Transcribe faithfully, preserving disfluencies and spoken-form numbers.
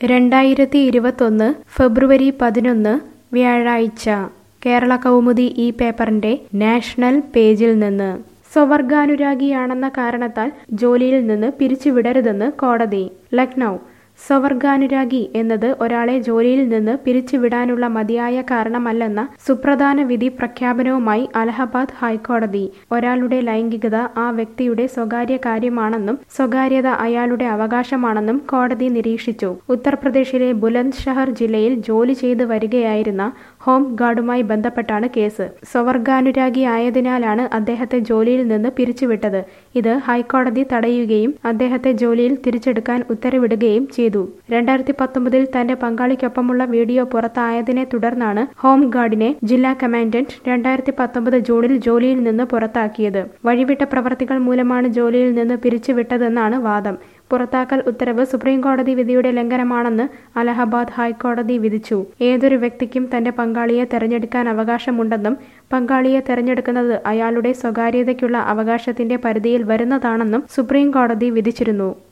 രണ്ടായിരത്തി ഇരുപത്തൊന്ന് ഫെബ്രുവരി പതിനൊന്ന് വ്യാഴാഴ്ച കേരള കൗമുദി ഈ പേപ്പറിന്റെ നാഷണൽ പേജിൽ നിന്ന് സ്വവർഗാനുരാഗിയാണെന്ന കാരണത്താൽ ജോലിയിൽ നിന്ന് പിരിച്ചുവിടരുതെന്ന് കോടതി. ലക്നൗ സ്വവർഗാനുരാഗി എന്നത് ഒരാളെ ജോലിയിൽ നിന്ന് പിരിച്ചുവിടാനുള്ള മതിയായ കാരണമല്ലെന്ന സുപ്രധാന വിധി പ്രഖ്യാപനവുമായി അലഹബാദ് ഹൈക്കോടതി. ഒരാളുടെ ലൈംഗികത ആ വ്യക്തിയുടെ സ്വകാര്യ കാര്യമാണെന്നും സ്വകാര്യത അയാളുടെ അവകാശമാണെന്നും കോടതി നിരീക്ഷിച്ചു. ഉത്തർപ്രദേശിലെ ബുലന്ദ് ഷഹർ ജില്ലയിൽ ജോലി ചെയ്ത് വരികയായിരുന്ന ഹോം ഗാർഡുമായി ബന്ധപ്പെട്ടാണ് കേസ്. സ്വവർഗാനുരാഗി ആയതിനാലാണ് അദ്ദേഹത്തെ ജോലിയിൽ നിന്ന് പിരിച്ചുവിട്ടത്. ഇത് ഹൈക്കോടതി തടയുകയും അദ്ദേഹത്തെ ജോലിയിൽ തിരിച്ചെടുക്കാൻ ഉത്തരവിടുകയും ചെയ്തു. രണ്ടായിരത്തി പത്തൊമ്പതിൽ തന്റെ പങ്കാളിക്കൊപ്പമുള്ള വീഡിയോ പുറത്തായതിനെ തുടർന്നാണ് ഹോം ഗാർഡിനെ ജില്ലാ കമാൻഡന്റ് രണ്ടായിരത്തി പത്തൊമ്പത് ജൂണിൽ ജോലിയിൽ നിന്ന് പുറത്താക്കിയത്. വഴിവിട്ട പ്രവർത്തികൾ മൂലമാണ് ജോലിയിൽ നിന്ന് പിരിച്ചുവിട്ടതെന്നാണ് വാദം. പുറത്താക്കൽ ഉത്തരവ് സുപ്രീംകോടതി വിധിയുടെ ലംഘനമാണെന്ന് അലഹബാദ് ഹൈക്കോടതി വിധിച്ചു. ഏതൊരു വ്യക്തിക്കും തന്റെ പങ്കാളിയെ തെരഞ്ഞെടുക്കാൻ അവകാശമുണ്ടെന്നും പങ്കാളിയെ തെരഞ്ഞെടുക്കുന്നത് അയാളുടെ സ്വകാര്യതയ്ക്കുള്ള അവകാശത്തിന്റെ പരിധിയിൽ വരുന്നതാണെന്നും സുപ്രീംകോടതി വിധിച്ചിരുന്നു.